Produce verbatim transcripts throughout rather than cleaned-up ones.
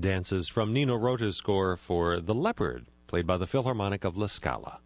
dances from Nino Rota's score for The Leopard, played by the Philharmonic of La Scala.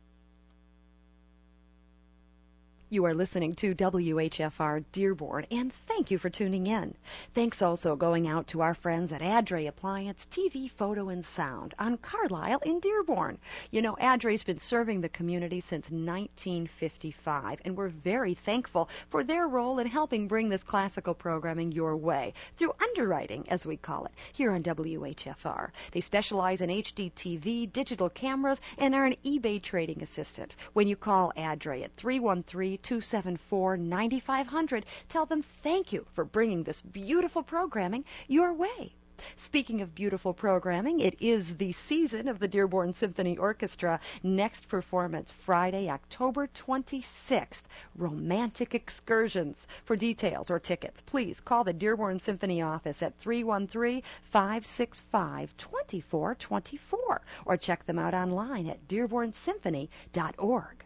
You are listening to W H F R Dearborn, and thank you for tuning in. Thanks also going out to our friends at Adre Appliance T V, Photo, and Sound on Carlisle in Dearborn. You know, Adre's been serving the community since nineteen fifty-five, and we're very thankful for their role in helping bring this classical programming your way, through underwriting, as we call it, here on W H F R. They specialize in H D T V, digital cameras, and are an eBay trading assistant. When you call Adre at three one three, two seven four, nine five zero zero, tell them thank you for bringing this beautiful programming your way. Speaking of beautiful programming, it is the season of the Dearborn Symphony Orchestra. Next performance, Friday, October twenty-sixth, Romantic Excursions. For details or tickets, please call the Dearborn Symphony office at three one three, five six five, two four two four or check them out online at dearborn symphony dot org.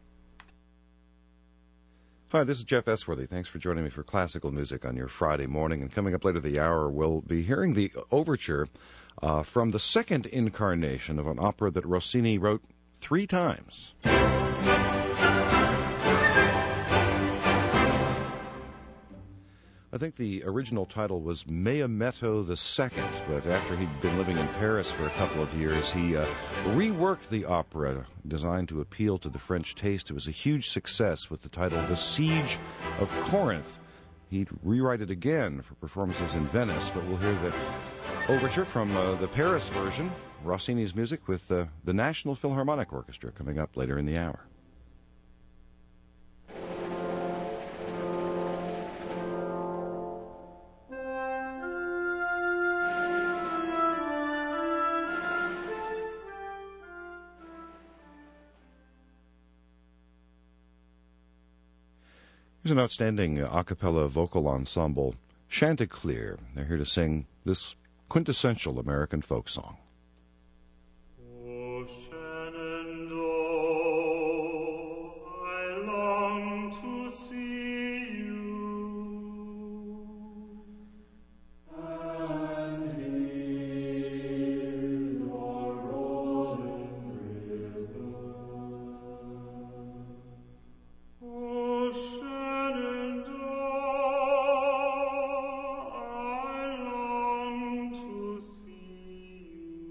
Hi, this is Jeff Esworthy. Thanks for joining me for classical music on your Friday morning. And coming up later the hour, we'll be hearing the overture uh, from the second incarnation of an opera that Rossini wrote three times. I think the original title was Maometto the Second, but after he'd been living in Paris for a couple of years, he uh, reworked the opera designed to appeal to the French taste. It was a huge success with the title The Siege of Corinth. He'd rewrite it again for performances in Venice, but we'll hear the overture from uh, the Paris version, Rossini's music with uh, the National Philharmonic Orchestra, coming up later in the hour. Here's an outstanding a cappella vocal ensemble, Chanticleer. They're here to sing this quintessential American folk song. See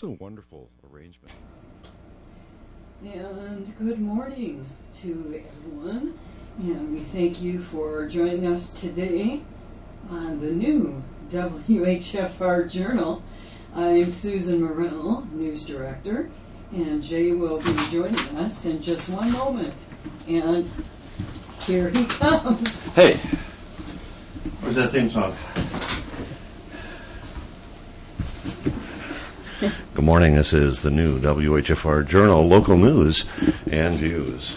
a wonderful arrangement. And good morning to everyone. And we thank you for joining us today on the new W H F R Journal. I'm Susan Morrell, News Director, and Jay will be joining us in just one moment. And here he comes. Hey, where's that theme song? Good morning, this is the new W H F R Journal, local news and views.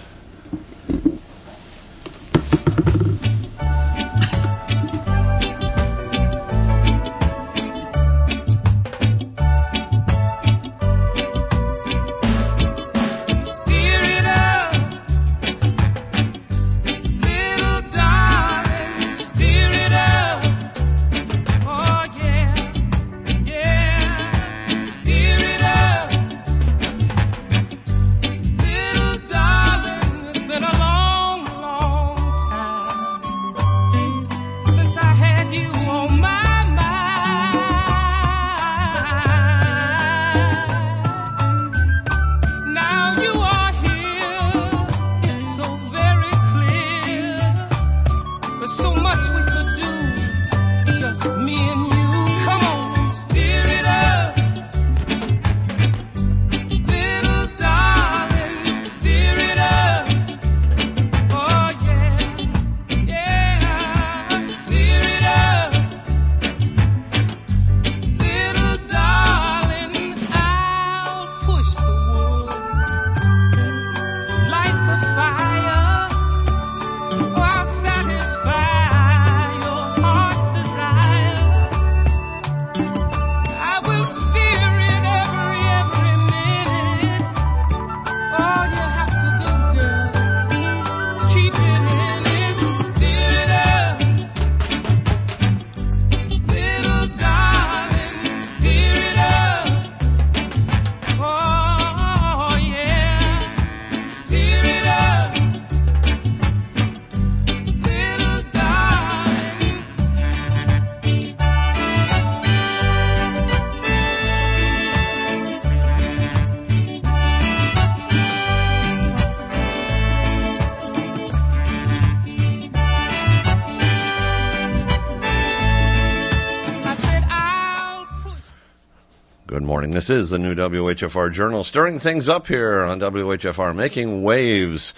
This is the new W H F R Journal, stirring things up here on W H F R, making waves,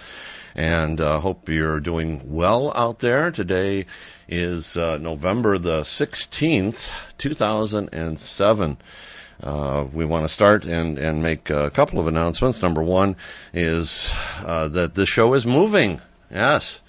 and uh, hope you're doing well out there. Today is uh, November the sixteenth, two thousand seven. Uh, we want to start and, and make a couple of announcements. Number one is uh, that this show is moving. Yes.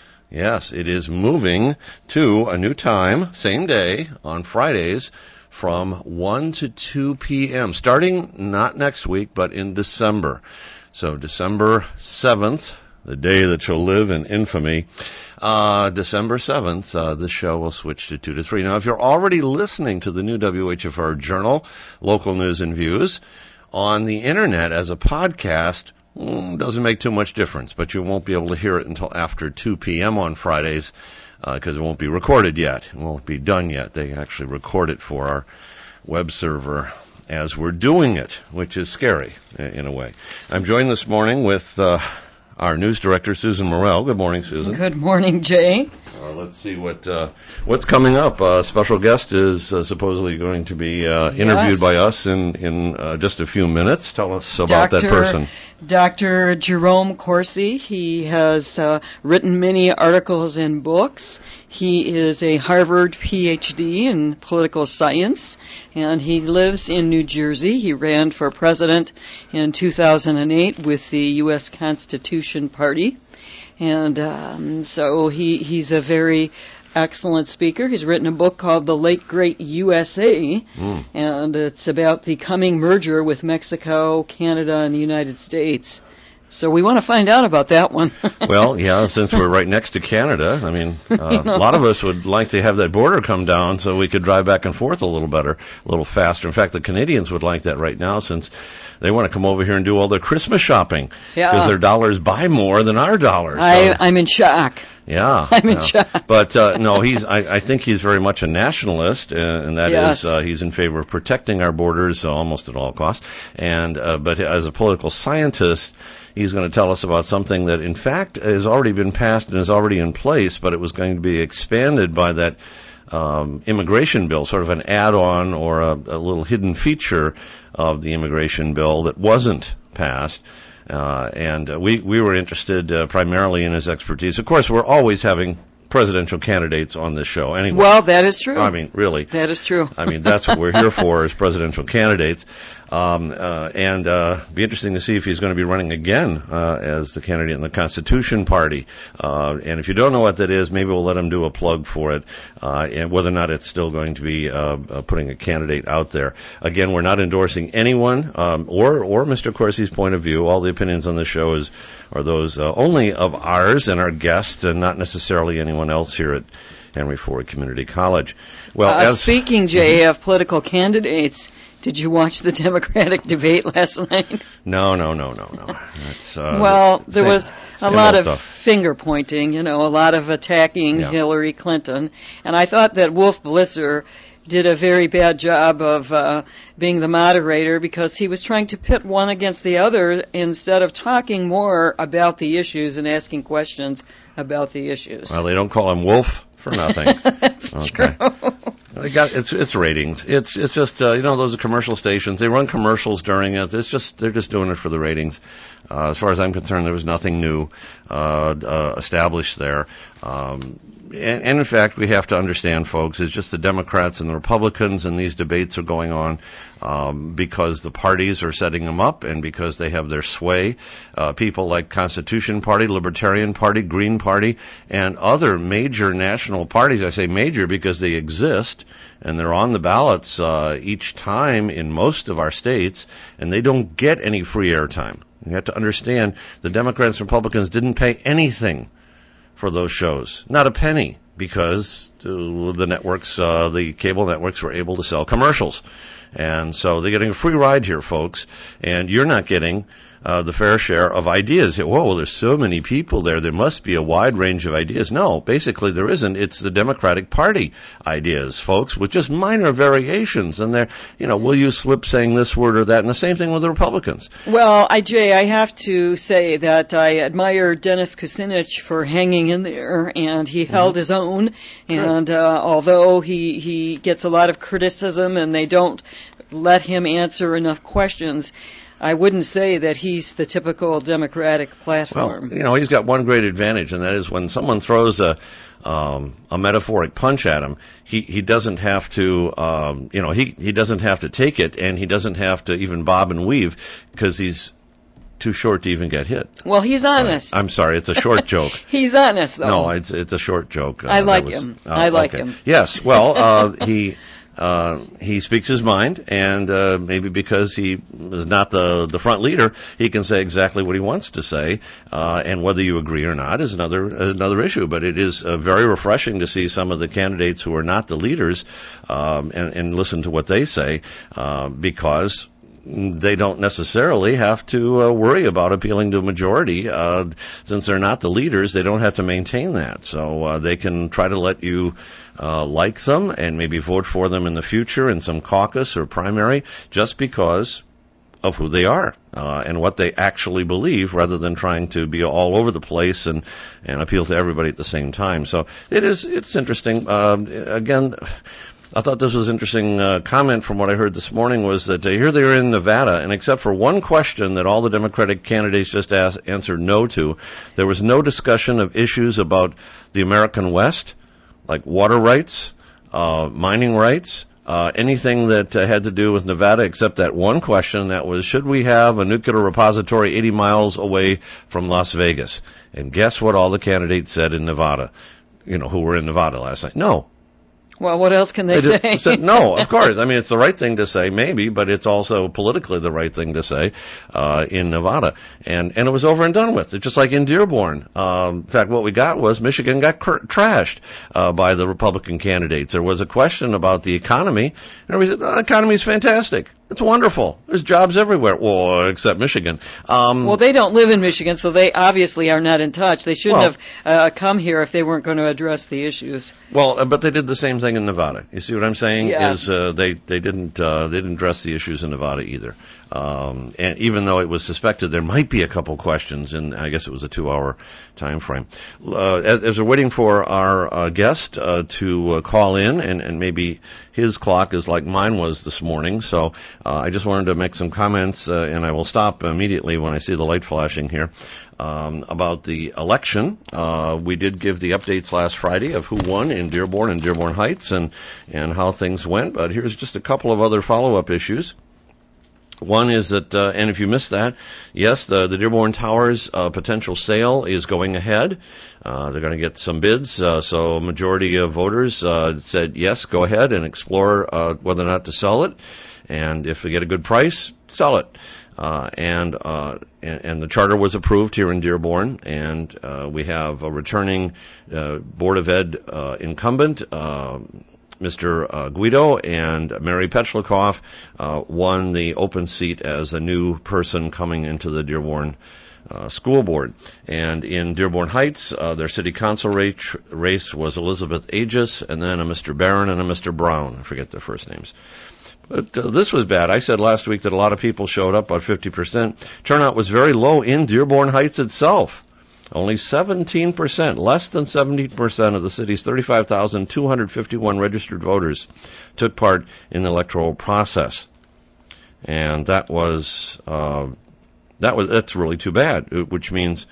Yes, it is moving to a new time, same day, on Fridays, from one to two p.m., starting not next week, but in December. So December seventh, the day that shall live in infamy, uh, December seventh, uh, the show will switch to two to three. Now, if you're already listening to the new W H F R Journal, local news and views, on the internet as a podcast, mm, doesn't make too much difference, but you won't be able to hear it until after two p.m. on Fridays, because uh, it won't be recorded yet. It won't be done yet. They actually record it for our web server as we're doing it, which is scary in a way. I'm joined this morning with uh, our news director, Susan Morrell. Good morning, Susan. Good morning, Jay. Uh, let's see what uh, what's coming up. A uh, special guest is uh, supposedly going to be uh, interviewed yes. by us in, in uh, just a few minutes. Tell us about Doctor that person. Doctor Jerome Corsi. He has uh, written many articles and books. He is a Harvard P H D in political science, and he lives in New Jersey. He ran for president in two thousand eight with the U S Constitution Party. And um, so he, he's a very excellent speaker. He's written a book called The Late Great U S A, mm. and it's about the coming merger with Mexico, Canada, and the United States. So we want to find out about that one. Well, yeah, since we're right next to Canada, I mean, uh, a lot of us would like to have that border come down so we could drive back and forth a little better, a little faster. In fact, the Canadians would like that right now since they want to come over here and do all their Christmas shopping because yeah. their dollars buy more than our dollars. I, so. I'm in shock. Yeah, I'm in yeah. shock. But uh, no, he's. I, I think he's very much a nationalist, uh, and that Yes. is uh, he's in favor of protecting our borders uh, almost at all costs. And uh, but as a political scientist, he's going to tell us about something that, in fact, has already been passed and is already in place, but it was going to be expanded by that um, immigration bill, sort of an add-on or a, a little hidden feature of the immigration bill that wasn't passed. Uh, and uh, we, we were interested uh, primarily in his expertise. Of course, we're always having presidential candidates on this show anyway. Well, that is true. I mean, really. That is true. I mean, that's what we're here for, is presidential candidates. Um, uh, and uh, be interesting to see if he's going to be running again uh, as the candidate in the Constitution Party. Uh, and if you don't know what that is, maybe we'll let him do a plug for it, uh, and whether or not it's still going to be uh, uh, putting a candidate out there. Again, we're not endorsing anyone um, or or Mister Corsi's point of view. All the opinions on the show is are those uh, only of ours and our guests, and not necessarily anyone else here at Henry Ford Community College. Well, uh, as speaking, J F, political candidates, did you watch the Democratic debate last night? No, no, no, no, no. That's, uh, well, there same, was a same lot old of stuff. finger pointing, you know, a lot of attacking Yeah. Hillary Clinton. And I thought that Wolf Blitzer did a very bad job of uh, being the moderator, because he was trying to pit one against the other instead of talking more about the issues and asking questions about the issues. Well, they don't call him Wolf for nothing. That's Okay. true. They got it's it's ratings. It's it's just uh, you know, those are commercial stations. They run commercials during it. It's just they're just doing it for the ratings. Uh, as far as I'm concerned, there was nothing new uh, uh, established there. Um, and, and in fact, we have to understand, folks, it's just the Democrats and the Republicans, and these debates are going on um, because the parties are setting them up and because they have their sway. Uh, people like Constitution Party, Libertarian Party, Green Party, and other major national parties. I say major because they exist and they're on the ballots uh, each time in most of our states, and they don't get any free airtime. You have to understand the Democrats and Republicans didn't pay anything for those shows, not a penny, because uh, the networks, uh, the cable networks were able to sell commercials. And so they're getting a free ride here, folks, and you're not getting uh, the fair share of ideas. Whoa, well, there's so many people there. There must be a wide range of ideas. No, basically there isn't. It's the Democratic Party ideas, folks, with just minor variations. And they're, you know, will you slip saying this word or that? And the same thing with the Republicans. Well, I, Jay, I have to say that I admire Dennis Kucinich for hanging in there, and he mm-hmm. held his own. And uh, although he, he gets a lot of criticism and they don't let him answer enough questions, I wouldn't say that he's the typical Democratic platform. Well, you know, he's got one great advantage, and that is when someone throws a um, a metaphoric punch at him, he, he doesn't have to, um, you know, he, he doesn't have to take it, and he doesn't have to even bob and weave, because he's too short to even get hit. Well, he's honest. Uh, I'm sorry, it's a short joke. He's honest, though. No, it's it's a short joke. Uh, I like was, him. Uh, I like okay. him. Yes, well, uh, he... Uh, he speaks his mind, and uh, maybe because he is not the the front leader, he can say exactly what he wants to say, uh, and whether you agree or not is another another issue. But it is uh, very refreshing to see some of the candidates who are not the leaders um, and, and listen to what they say, uh, because they don't necessarily have to uh, worry about appealing to a majority. Uh, since they're not the leaders, they don't have to maintain that. So uh, they can try to let you uh, like them and maybe vote for them in the future in some caucus or primary just because of who they are uh, and what they actually believe, rather than trying to be all over the place and, and appeal to everybody at the same time. So it is it's interesting. Uh, again, I thought this was an interesting uh, comment from what I heard this morning, was that uh, here they are in Nevada, and except for one question that all the Democratic candidates just asked, answered no to, there was no discussion of issues about the American West, like water rights, uh, mining rights, uh, anything that uh, had to do with Nevada, except that one question, that was, should we have a nuclear repository eighty miles away from Las Vegas? And guess what all the candidates said in Nevada, you know, who were in Nevada last night? No. Well, what else can they, they say? Said, no, of course. I mean, it's the right thing to say, maybe, but it's also politically the right thing to say uh, in Nevada. And and it was over and done with. It's just like in Dearborn. Um, in fact, what we got was Michigan got cr- trashed uh, by the Republican candidates. There was a question about the economy, and we said, oh, the economy is fantastic. It's wonderful. There's jobs everywhere, well, except Michigan. Um, well, they don't live in Michigan, so they obviously are not in touch. They shouldn't well, have uh, come here if they weren't going to address the issues. Well, uh, but they did the same thing in Nevada. You see what I'm saying? Yes. Is uh, they they didn't uh, they didn't address the issues in Nevada either. Um, and even though it was suspected there might be a couple questions, and I guess it was a two-hour time frame. Uh, as, as we're waiting for our uh, guest uh, to uh, call in, and, and maybe his clock is like mine was this morning, so uh, I just wanted to make some comments, uh, and I will stop immediately when I see the light flashing here. Um, about the election. Uh, we did give the updates last Friday of who won in Dearborn and Dearborn Heights and, and how things went, but here's just a couple of other follow-up issues. One is that, uh, and if you missed that, yes, the, the Dearborn Towers uh, potential sale is going ahead. Uh, they're going to get some bids, uh, so a majority of voters uh, said, yes, go ahead and explore uh, whether or not to sell it. And if we get a good price, sell it. Uh, and, uh, and and the charter was approved here in Dearborn, and uh, we have a returning uh, Board of Ed uh, incumbent, uh, Mister Uh, Guido, and Mary Petchlikoff uh, won the open seat as a new person coming into the Dearborn uh, School Board. And in Dearborn Heights, uh, their city council race, race was Elizabeth Aegis, and then a Mister Barron and a Mister Brown. I forget their first names. But uh, this was bad. I said last week that a lot of people showed up, about fifty percent. Turnout was very low in Dearborn Heights itself. Only seventeen percent, less than seventeen percent of the city's thirty-five thousand two hundred fifty-one registered voters took part in the electoral process. And that was, uh, that was, that's really too bad, which means,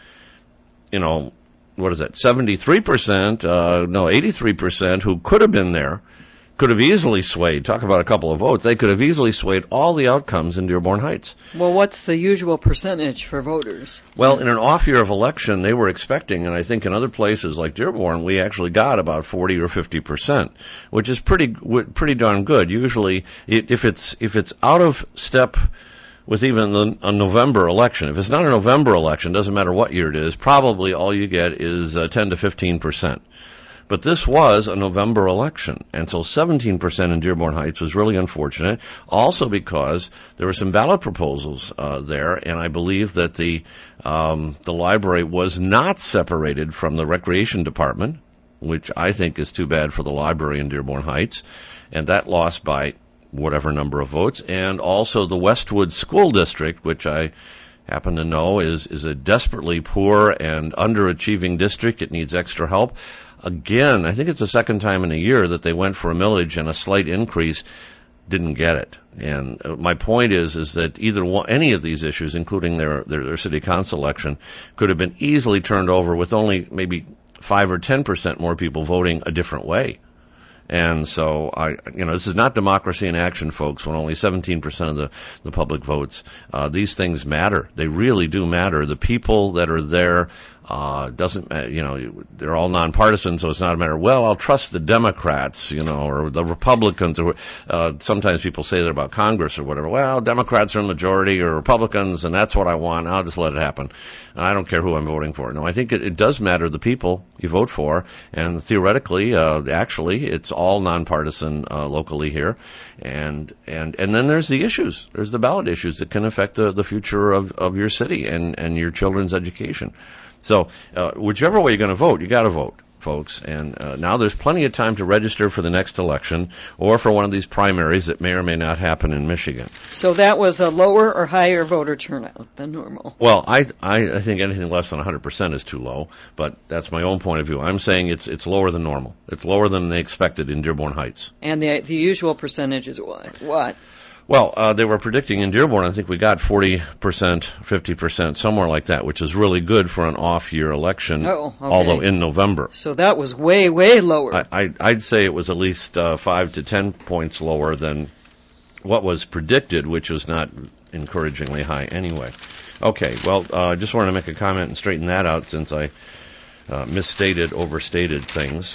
you know, what is that, seventy-three percent, uh, no, eighty-three percent who could have been there could have easily swayed, talk about a couple of votes, they could have easily swayed all the outcomes in Dearborn Heights. Well, what's the usual percentage for voters? Well, in an off year of election, they were expecting, and I think in other places like Dearborn, we actually got about forty or fifty percent, which is pretty pretty darn good. Usually, if it's if it's out of step with even the, a November election, if it's not a November election, doesn't matter what year it is, probably all you get is uh, ten to fifteen percent. But this was a November election, and so seventeen percent in Dearborn Heights was really unfortunate, also because there were some ballot proposals uh, there, and I believe that the um, the library was not separated from the recreation department, which I think is too bad for the library in Dearborn Heights, and that lost by whatever number of votes, and also the Westwood School District, which I happen to know is, is a desperately poor and underachieving district. It needs extra help. Again, I think it's the second time in a year that they went for a millage and a slight increase, didn't get it. And uh, my point is, is that either one, any of these issues, including their, their, their city council election, could have been easily turned over with only maybe five or ten percent more people voting a different way. And so, I, you know, this is not democracy in action, folks, when only seventeen percent of the, the public votes. Uh, these things matter. They really do matter. The people that are there, uh, doesn't, you know, they're all nonpartisan, so it's not a matter, well, I'll trust the Democrats, you know, or the Republicans, or, uh, sometimes people say that about Congress or whatever. Well, Democrats are in majority, or Republicans, and that's what I want. I'll just let it happen. And I don't care who I'm voting for. No, I think it, it does matter the people you vote for, and theoretically, uh, actually, it's all nonpartisan, uh, locally here. And, and, and then there's the issues. There's the ballot issues that can affect the, the future of, of your city and, and your children's education. So, uh, whichever way you're going to vote, you got to vote, folks. And uh, now there's plenty of time to register for the next election or for one of these primaries that may or may not happen in Michigan. So that was a lower or higher voter turnout than normal? Well, I I, I think anything less than one hundred percent is too low, but that's my own point of view. I'm saying it's it's lower than normal. It's lower than they expected in Dearborn Heights. And the the usual percentage is what? What? Well, uh, they were predicting in Dearborn, I think we got forty percent, fifty percent, somewhere like that, which is really good for an off-year election, oh, okay. although in November. So that was way, way lower. I, I, I'd say it was at least uh, five to ten points lower than what was predicted, which was not encouragingly high anyway. Okay, well, I uh, just wanted to make a comment and straighten that out since I uh, misstated, overstated things.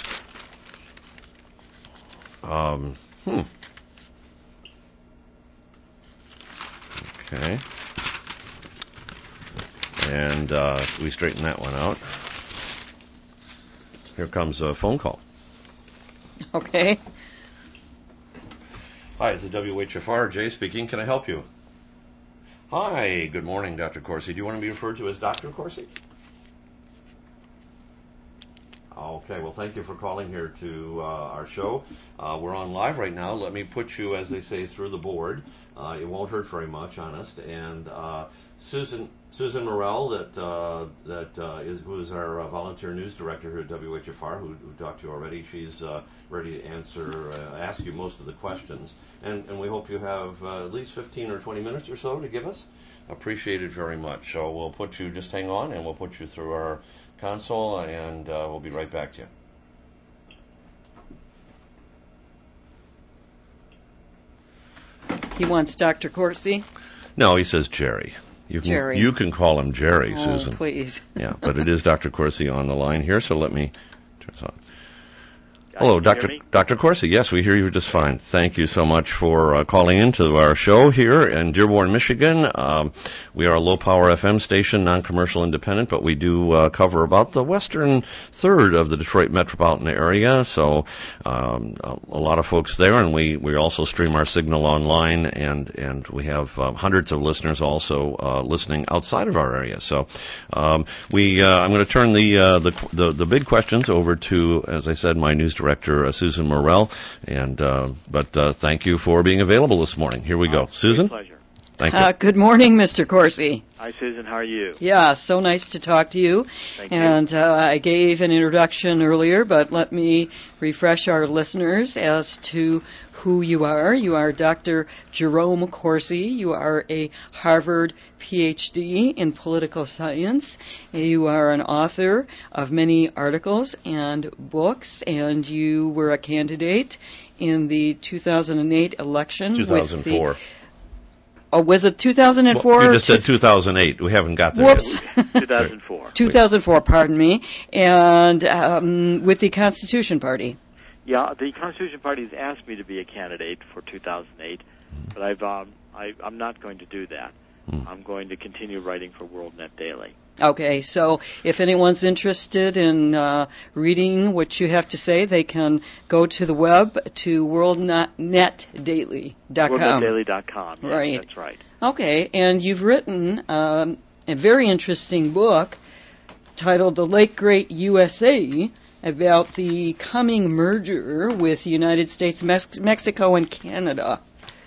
Um, hmm. Okay. And uh, we straighten that one out. Here comes a phone call. Okay. Hi, it's the W H F R. Jay speaking. Can I help you? Hi, good morning, Doctor Corsi. Do you want to be referred to as Doctor Corsi? Okay, well, thank you for calling here to uh, our show. Uh, we're on live right now. Let me put you, as they say, through the board. Uh, it won't hurt very much, honest. And uh, Susan Susan Morell, that uh, that uh, is who is our uh, volunteer news director here at W H F R, who, who talked to you already. She's uh, ready to answer, uh, ask you most of the questions. And, and we hope you have uh, at least fifteen or twenty minutes or so to give us. Appreciate it very much. So we'll put you, just hang on, and we'll put you through our console, and uh, we'll be right back to you. He wants Doctor Corsi. No, he says Jerry. You can, Jerry. You can call him Jerry, oh, Susan. Please. Yeah, but it is Doctor Corsi on the line here, so let me turn this on. Hello, Doctor Doctor Corsi. Yes, we hear you just fine. Thank you so much for uh, calling into our show here in Dearborn, Michigan. Um, we are a low-power F M station, non-commercial independent, but we do uh, cover about the western third of the Detroit metropolitan area, so um, a, a lot of folks there, and we, we also stream our signal online, and, and we have uh, hundreds of listeners also uh, listening outside of our area. So um, we uh, I'm going to turn the, uh, the the the big questions over to, as I said, my news director. Director uh, Susan Morell, and uh, but uh, thank you for being available this morning. Here we go, uh, Susan. Pleasure. Thank you. Uh, good morning, Mister Corsi. Hi, Susan. How are you? Yeah, so nice to talk to you. Thank and you. Uh, I gave an introduction earlier, but let me refresh our listeners as to who you are. You are Doctor Jerome Corsi. You are a Harvard P H D in political science. You are an author of many articles and books, and you were a candidate in the two thousand eight election. two thousand four. With the, oh, was it two thousand four? Well, you just said two thousand eight. We haven't got there Whoops. yet. two thousand four. two thousand four, pardon me. And um, with the Constitution Party. Yeah, the Constitution Party has asked me to be a candidate for two thousand eight, but I've um, I, I'm not going to do that. Mm. I'm going to continue writing for WorldNet Daily. Okay, so if anyone's interested in uh, reading what you have to say, they can go to the web to world net daily dot com. world net daily dot com. Yes, right. That's right. Okay, and you've written um, a very interesting book titled The Late Great U S A, about the coming merger with the United States, Mex- Mexico, and Canada.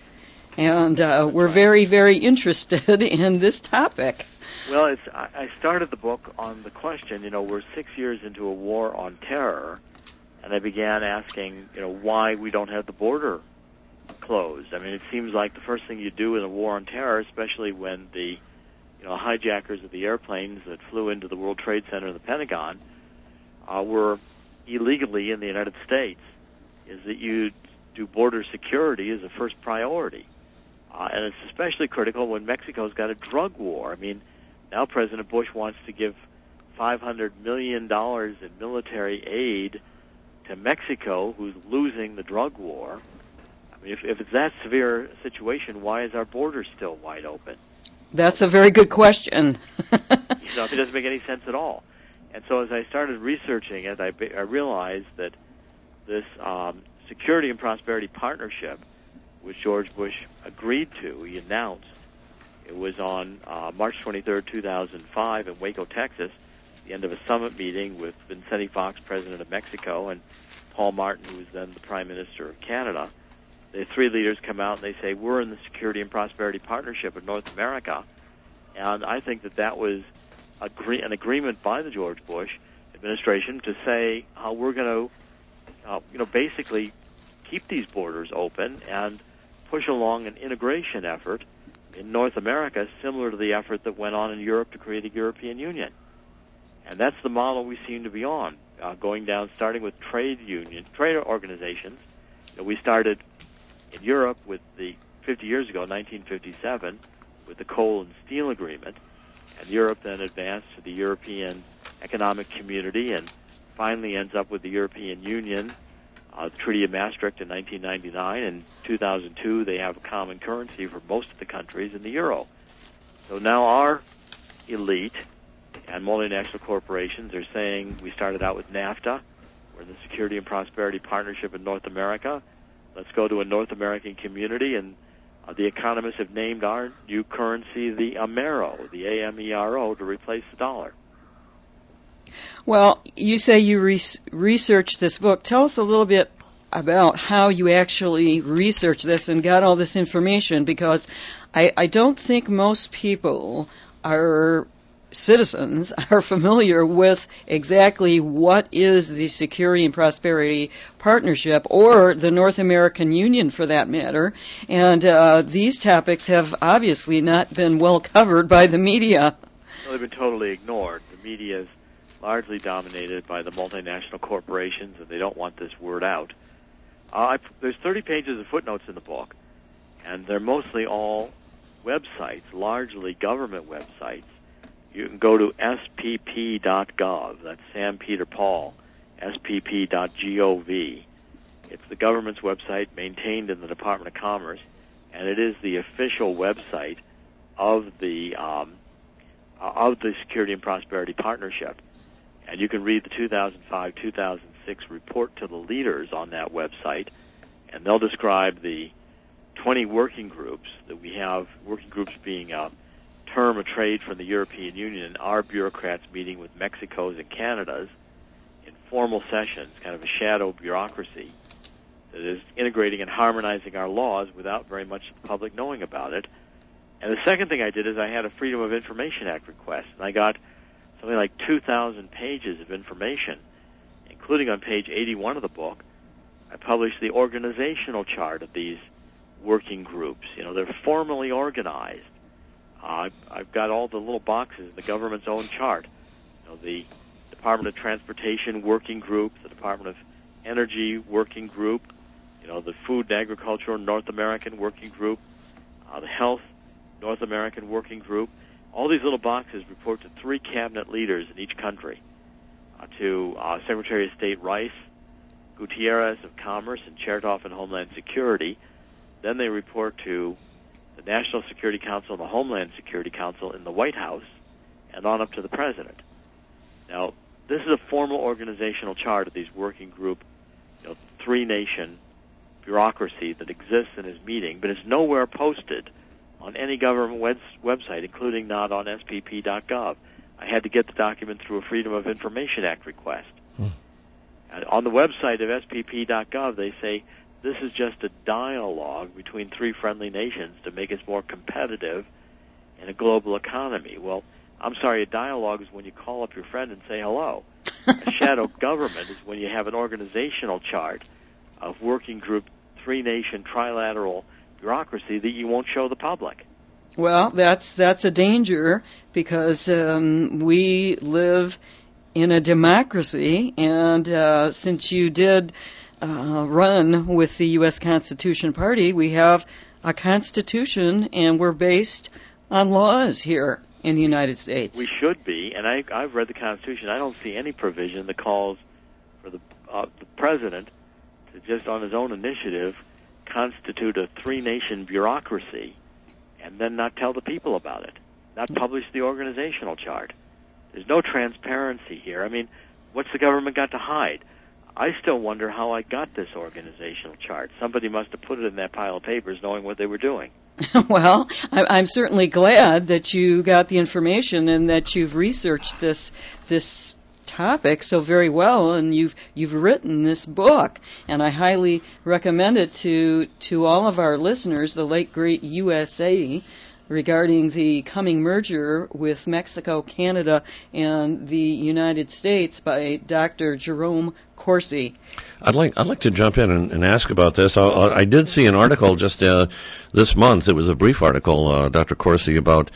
And uh, we're very, very interested in this topic. Well, it's, I, I started the book on the question, you know, we're six years into a war on terror, and I began asking, you know, why we don't have the border closed. I mean, it seems like the first thing you do in a war on terror, especially when the, you know, hijackers of the airplanes that flew into the World Trade Center and the Pentagon uh, were illegally in the United States, is that you do border security as a first priority. Uh, and it's especially critical when Mexico's got a drug war. I mean, now President Bush wants to give five hundred million dollars in military aid to Mexico, who's losing the drug war. I mean, if, if it's that severe a situation, why is our border still wide open? That's a very good question. You know, it doesn't make any sense at all. And so as I started researching it, I, I realized that this um, Security and Prosperity Partnership, which George Bush agreed to, he announced, it was on uh, March twenty-third, two thousand five in Waco, Texas, the end of a summit meeting with Vicente Fox, President of Mexico, and Paul Martin, who was then the Prime Minister of Canada. The three leaders come out and they say, we're in the Security and Prosperity Partnership of North America. And I think that that was agree- an agreement by the George Bush administration to say how we're going to, uh, you know, basically keep these borders open and push along an integration effort in North America similar to the effort that went on in Europe to create a European Union. And that's the model we seem to be on, uh, going down, starting with trade union, trade organizations. You know, we started in Europe with the fifty years ago, nineteen fifty-seven, with the coal and steel agreement, and Europe then advanced to the European Economic Community and finally ends up with the European Union, uh, the Treaty of Maastricht in nineteen ninety-nine. In two thousand two, they have a common currency for most of the countries in the euro. So now our elite and multinational corporations are saying we started out with NAFTA, we're in the Security and Prosperity Partnership in North America. let's go to a North American community, and uh, the economists have named our new currency the Amero, the A M E R O, to replace the dollar. Well, you say you re- researched this book. Tell us a little bit about how you actually researched this and got all this information, because I, I don't think most people are citizens are familiar with exactly what is the Security and Prosperity Partnership, or the North American Union for that matter. And uh, these topics have obviously not been well covered by the media. Well, they've been totally ignored. The media is largely dominated by the multinational corporations, and they don't want this word out. Uh, I, there's thirty pages of footnotes in the book, and they're mostly all websites, largely government websites. You can go to S P P dot gov. That's Sam Peter Paul, S P P dot gov. It's the government's website maintained in the Department of Commerce, and it is the official website of the um, of the Security and Prosperity Partnership. And you can read the two thousand five two thousand six report to the leaders on that website, and they'll describe the twenty working groups that we have, working groups being a term of trade from the European Union, and our bureaucrats meeting with Mexico's and Canada's in formal sessions, kind of a shadow bureaucracy that is integrating and harmonizing our laws without very much of the public knowing about it. And the second thing I did is I had a Freedom of Information Act request, and I got something like two thousand pages of information, including on page eighty-one of the book. I published the organizational chart of these working groups. You know, they're formally organized. Uh, I've got all the little boxes in the government's own chart. You know, the Department of Transportation Working Group, the Department of Energy Working Group, you know, the Food and Agriculture North American Working Group, uh, the Health North American Working Group. All these little boxes report to three cabinet leaders in each country, uh, to uh, Secretary of State Rice, Gutierrez of Commerce, and Chertoff in Homeland Security. Then they report to the National Security Council and the Homeland Security Council in the White House, and on up to the President. Now, this is a formal organizational chart of these working group, you know, three-nation bureaucracy that exists in his meeting, but it's nowhere posted on any government web- website, including not on S P P dot gov. I had to get the document through a Freedom of Information Act request. Hmm. And on the website of S P P dot gov, they say, this is just a dialogue between three friendly nations to make us more competitive in a global economy. Well, I'm sorry, a dialogue is when you call up your friend and say hello. A shadow government is when you have an organizational chart of working group, three-nation, trilateral bureaucracy that you won't show the public. Well, that's that's a danger, because um, we live in a democracy, and uh, since you did Uh, run with the U S Constitution Party, we have a Constitution, and we're based on laws here in the United States. We should be, and I, I've read the Constitution. I don't see any provision that calls for the, uh, the President to just on his own initiative constitute a three-nation bureaucracy and then not tell the people about it, not publish the organizational chart. There's no transparency here. I mean, what's the government got to hide? I still wonder how I got this organizational chart. Somebody must have put it in that pile of papers knowing what they were doing. Well, I'm certainly glad that you got the information and that you've researched this this topic so very well, and you've you've written this book, and I highly recommend it to to all of our listeners, the late great U S A, regarding the coming merger with Mexico, Canada, and the United States by Doctor Jerome Corsi. I'd like I'd like to jump in and, and ask about this. I, I did see an article just uh, this month. It was a brief article, uh, Doctor Corsi, about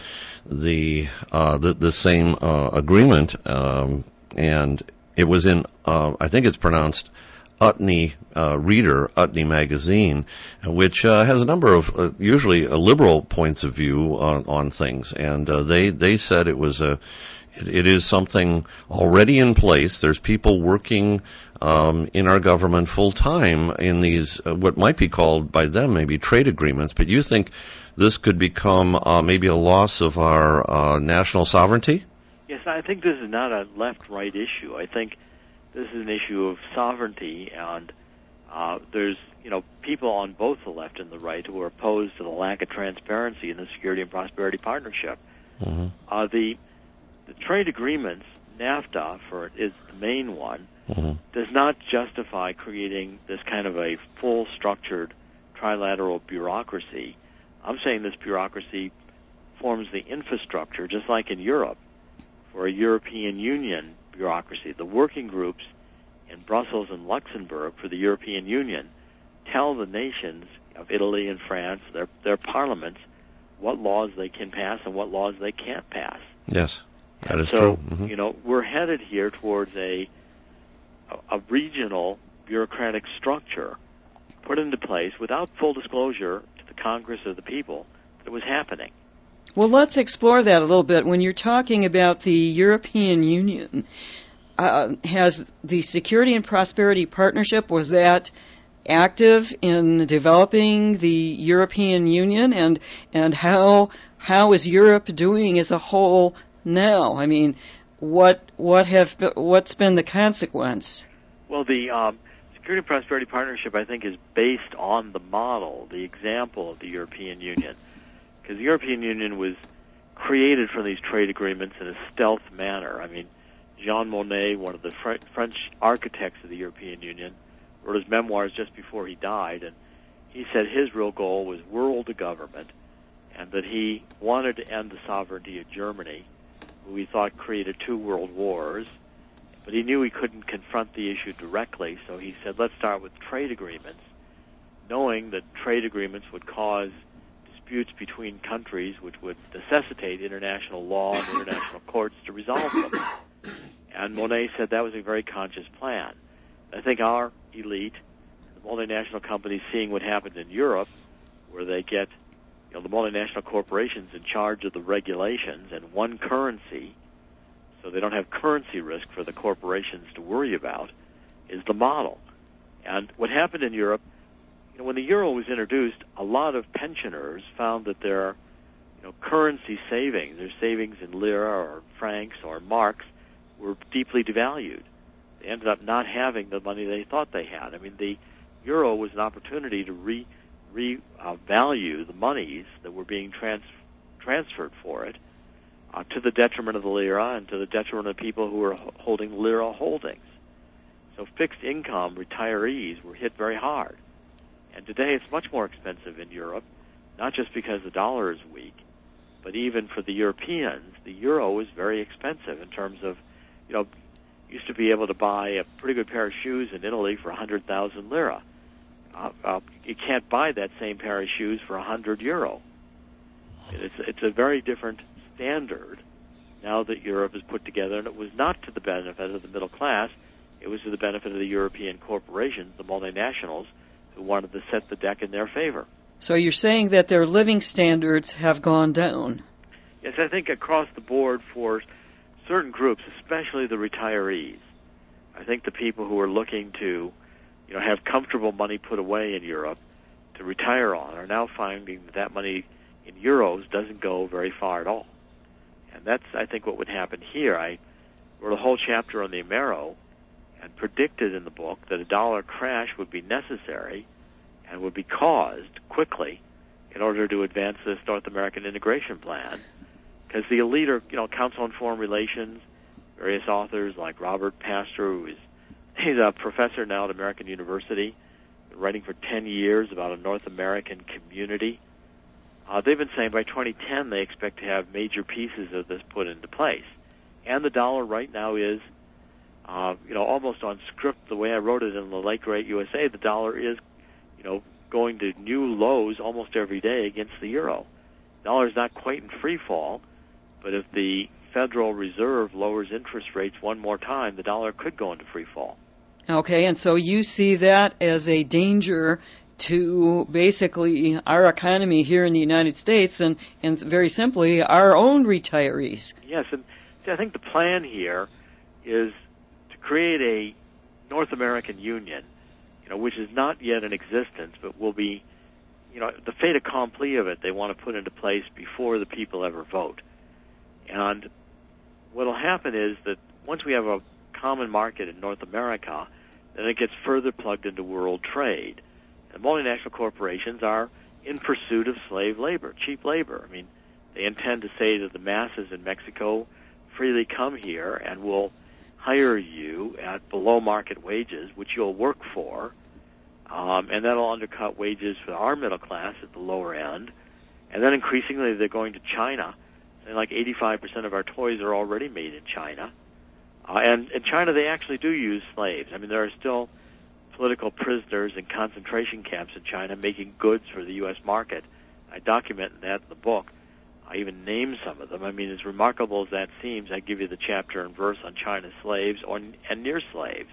the uh, the, the same uh, agreement, um, and it was in uh, I think it's pronounced Utne uh, Reader, Utne Magazine, which uh, has a number of uh, usually uh, liberal points of view on, on things, and uh, they they said it was a it, it is something already in place. There's people working um, in our government full time in these uh, what might be called by them maybe trade agreements, but you think this could become uh, maybe a loss of our uh, national sovereignty? Yes, I think this is not a left-right issue. I think this is an issue of sovereignty, and uh, there's you know, people on both the left and the right who are opposed to the lack of transparency in the Security and Prosperity Partnership. Mm-hmm. Uh, the the trade agreements, NAFTA for is the main one, Mm-hmm. does not justify creating this kind of a full structured trilateral bureaucracy. I'm saying this bureaucracy forms the infrastructure, just like in Europe, for a European Union bureaucracy. The working groups in Brussels and Luxembourg for the European Union tell the nations of Italy and France, their their parliaments, what laws they can pass and what laws they can't pass. Yes, that is so, true. Mm-hmm. you know, we're headed here towards a, a a regional bureaucratic structure put into place without full disclosure to the Congress of the people that it was happening. Well, let's explore that a little bit. When you're talking about the European Union, uh, has the Security and Prosperity Partnership, was that active in developing the European Union, and and how how is Europe doing as a whole now? I mean, what what have what's been the consequence? Well, the um, Security and Prosperity Partnership, I think, is based on the model, the example of the European Union, because the European Union was created from these trade agreements in a stealth manner. I mean, Jean Monnet, one of the Fr- French architects of the European Union, wrote his memoirs just before he died, and he said his real goal was world government, and that he wanted to end the sovereignty of Germany, who he thought created two world wars, but he knew he couldn't confront the issue directly, so he said, let's start with trade agreements, knowing that trade agreements would cause disputes between countries which would necessitate international law and international courts to resolve them. And Monnet said that was a very conscious plan. I think our elite, the multinational companies, seeing what happened in Europe, where they get, you know, the multinational corporations in charge of the regulations and one currency, so they don't have currency risk for the corporations to worry about, is the model. And what happened in Europe, you know, when the euro was introduced, a lot of pensioners found that their, you know, currency savings, their savings in lira or francs or marks, were deeply devalued. They ended up not having the money they thought they had. I mean, the euro was an opportunity to re re uh, value the monies that were being trans- transferred for it, uh, to the detriment of the lira and to the detriment of people who were ho- holding lira holdings. So fixed income retirees were hit very hard. And today it's much more expensive in Europe, not just because the dollar is weak, but even for the Europeans, the euro is very expensive in terms of, you know, used to be able to buy a pretty good pair of shoes in Italy for one hundred thousand lira. Uh, uh, you can't buy that same pair of shoes for one hundred euro. It's, it's a very different standard now that Europe is put together, and it was not to the benefit of the middle class. It was to the benefit of the European corporations, the multinationals, who wanted to set the deck in their favor. So you're saying that their living standards have gone down? Yes, I think across the board for certain groups, especially the retirees. I think the people who are looking to, you know, have comfortable money put away in Europe to retire on are now finding that that money in euros doesn't go very far at all. And that's, I think, what would happen here. I wrote a whole chapter on the Amero and predicted in the book that a dollar crash would be necessary and would be caused quickly in order to advance this North American integration plan. Because the elite are, you know, Council on Foreign Relations, various authors like Robert Pastor, who is he's a professor now at American University, been writing for ten years about a North American community. Uh, they've been saying by twenty ten they expect to have major pieces of this put into place. And the dollar right now is, uh, you know, almost on script, the way I wrote it in the late great U S A, the dollar is, you know, going to new lows almost every day against the euro. The dollar is not quite in free fall, but if the Federal Reserve lowers interest rates one more time, the dollar could go into free fall. Okay, and so you see that as a danger to basically our economy here in the United States and, and very simply our own retirees. Yes, and see, I think the plan here is to create a North American Union, you know, which is not yet in existence, but will be, you know, the fait accompli of it they want to put into place before the people ever vote. And what will happen is that once we have a common market in North America, then it gets further plugged into world trade. And multinational corporations are in pursuit of slave labor, cheap labor. I mean, they intend to say to the masses in Mexico, freely come here and we'll hire you at below market wages, which you'll work for, um, and that'll undercut wages for our middle class at the lower end. And then increasingly they're going to China. And like eighty-five percent of our toys are already made in China. Uh, and in China they actually do use slaves. I mean, there are still political prisoners in concentration camps in China making goods for the U S market. I document that in the book. I even name some of them. I mean, as remarkable as that seems, I give you the chapter and verse on China's slaves or, and near slaves.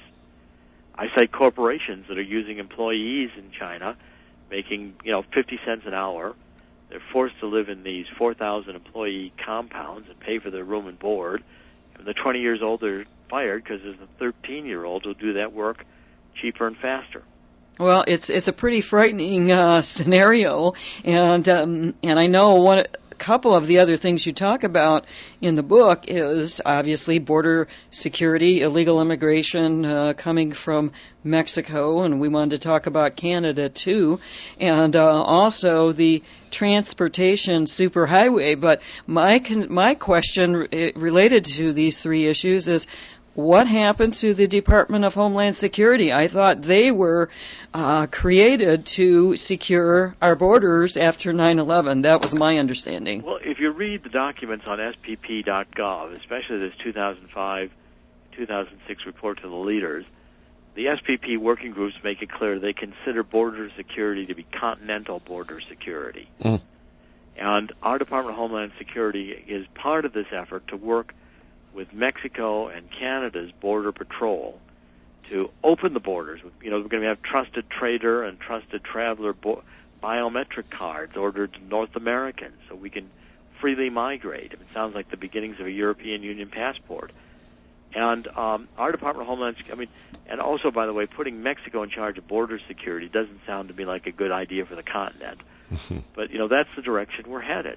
I cite corporations that are using employees in China, making, you know, fifty cents an hour. They're forced to live in these four thousand employee compounds and pay for their room and board. And when they're twenty years old, they're fired because there's a thirteen-year-old who'll do that work cheaper and faster. Well, it's it's a pretty frightening uh, scenario, and um, and I know one. A couple of the other things you talk about in the book is obviously border security, illegal immigration uh, coming from Mexico, and we wanted to talk about Canada too, and uh, also the transportation superhighway. But my con- my question re- related to these three issues is, what happened to the Department of Homeland Security? I thought they were uh, created to secure our borders after nine eleven. That was my understanding. Well, if you read the documents on S P P dot gov, especially this two thousand five two thousand six report to the leaders, the S P P working groups make it clear they consider border security to be continental border security. Mm. And our Department of Homeland Security is part of this effort to work with Mexico and Canada's Border Patrol to open the borders. You know, we're going to have trusted trader and trusted traveler bo- biometric cards ordered to North Americans so we can freely migrate. It sounds like the beginnings of a European Union passport. And um, our Department of Homeland Security, I mean, and also, by the way, putting Mexico in charge of border security doesn't sound to me like a good idea for the continent. But, you know, that's the direction we're headed.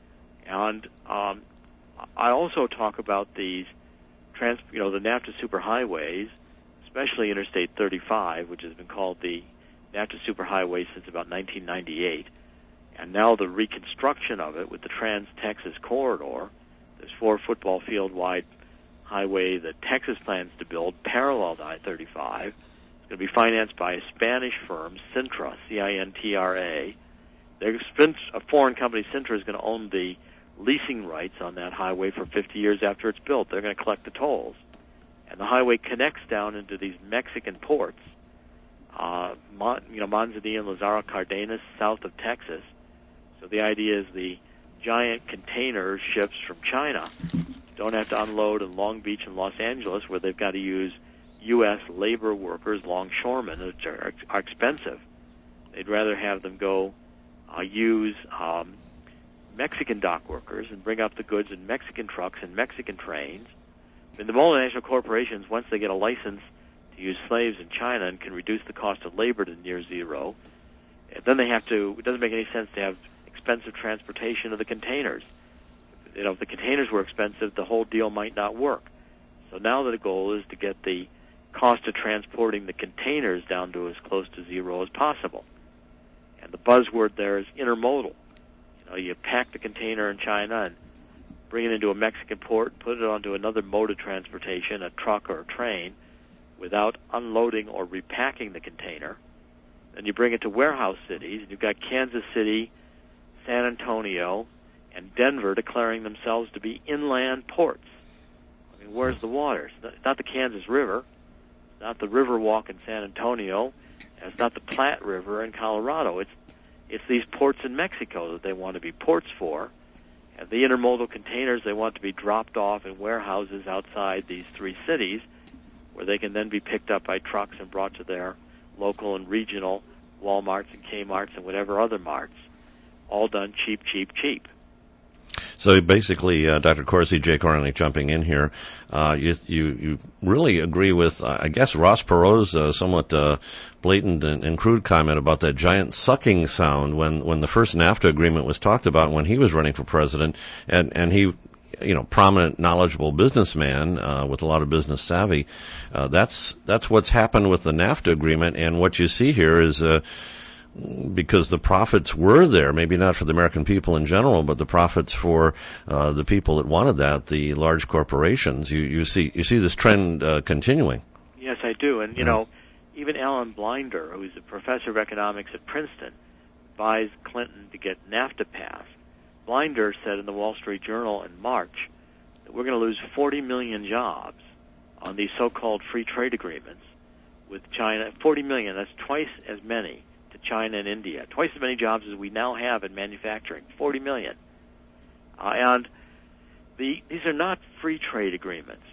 And um, I also talk about these, trans, you know, the NAFTA superhighways, especially Interstate thirty-five, which has been called the NAFTA superhighway since about nineteen ninety-eight, and now the reconstruction of it with the Trans-Texas corridor, this four football field wide highway that Texas plans to build parallel to I thirty-five. It's going to be financed by a Spanish firm, Cintra, C I N T R A. There's a foreign company, Cintra, is going to own the leasing rights on that highway for fifty years after it's built. They're going to collect the tolls. And the highway connects down into these Mexican ports, uh, Mon, you know, Manzanillo and Lazaro Cardenas, south of Texas. So the idea is the giant container ships from China don't have to unload in Long Beach and Los Angeles, where they've got to use U S labor workers, longshoremen, which are, are expensive. They'd rather have them go uh, use um, Mexican dock workers and bring up the goods in Mexican trucks and Mexican trains. And the multinational corporations, once they get a license to use slaves in China and can reduce the cost of labor to near zero, then they have to, it doesn't make any sense to have expensive transportation of the containers. You know, if the containers were expensive, the whole deal might not work. So now the goal is to get the cost of transporting the containers down to as close to zero as possible. And the buzzword there is intermodal. You know, you pack the container in China and bring it into a Mexican port, put it onto another mode of transportation, a truck or a train, without unloading or repacking the container. Then you bring it to warehouse cities, and you've got Kansas City, San Antonio, and Denver declaring themselves to be inland ports. I mean, where's the water? It's not, it's not the Kansas River. It's not the Riverwalk in San Antonio. And it's not the Platte River in Colorado. It's it's these ports in Mexico that they want to be ports for. And the intermodal containers, they want to be dropped off in warehouses outside these three cities, where they can then be picked up by trucks and brought to their local and regional Walmarts and Kmarts and whatever other marts. All done cheap, cheap, cheap. So basically, uh, Doctor Corsi, Jay Cornley jumping in here, uh, you, you you really agree with, uh, I guess, Ross Perot's uh, somewhat uh, blatant and, and crude comment about that giant sucking sound when, when the first NAFTA agreement was talked about when he was running for president, and, and he, you know, prominent, knowledgeable businessman uh, with a lot of business savvy. Uh, that's that's what's happened with the NAFTA agreement, and what you see here is uh, because the profits were there, maybe not for the American people in general, but the profits for uh, the people that wanted that, the large corporations. You, you see you see this trend uh, continuing. Yes, I do. And, you Yeah. know, even Alan Blinder, who's a professor of economics at Princeton, advised Clinton to get NAFTA passed. Blinder said in the Wall Street Journal in March that we're going to lose forty million jobs on these so-called free trade agreements with China. forty million, that's twice as many to China and India, twice as many jobs as we now have in manufacturing, forty million. Uh, and the, these are not free trade agreements.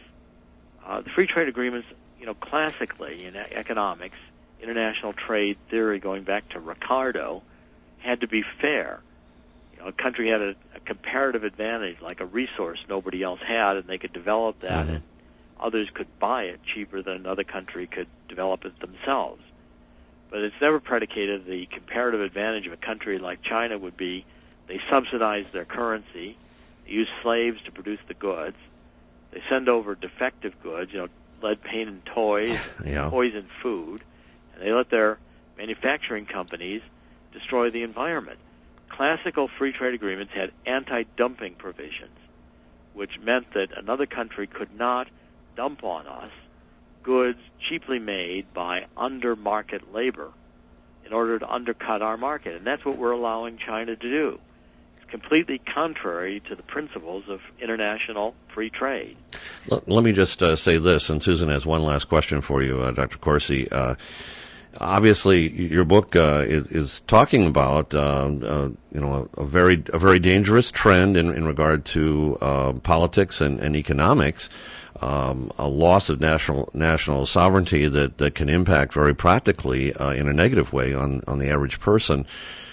Uh, the free trade agreements, you know, classically in economics, international trade theory going back to Ricardo, had to be fair. You know, a country had a, a comparative advantage, like a resource nobody else had, and they could develop that, Mm-hmm. and others could buy it cheaper than another country could develop it themselves. But it's never predicated the comparative advantage of a country like China would be they subsidize their currency, they use slaves to produce the goods, they send over defective goods, you know, lead paint and toys, Yeah. poison food, and they let their manufacturing companies destroy the environment. Classical free trade agreements had anti-dumping provisions, which meant that another country could not dump on us goods cheaply made by under-market labor in order to undercut our market. And that's what we're allowing China to do. It's completely contrary to the principles of international free trade. Let, let me just uh, say this, and Susan has one last question for you, uh, Doctor Corsi. Uh, obviously, your book uh, is, is talking about um, uh, you know a, a very a very dangerous trend in, in regard to uh, politics and, and economics. Um, a loss of national national sovereignty that, that can impact very practically uh, in a negative way on, on the average person.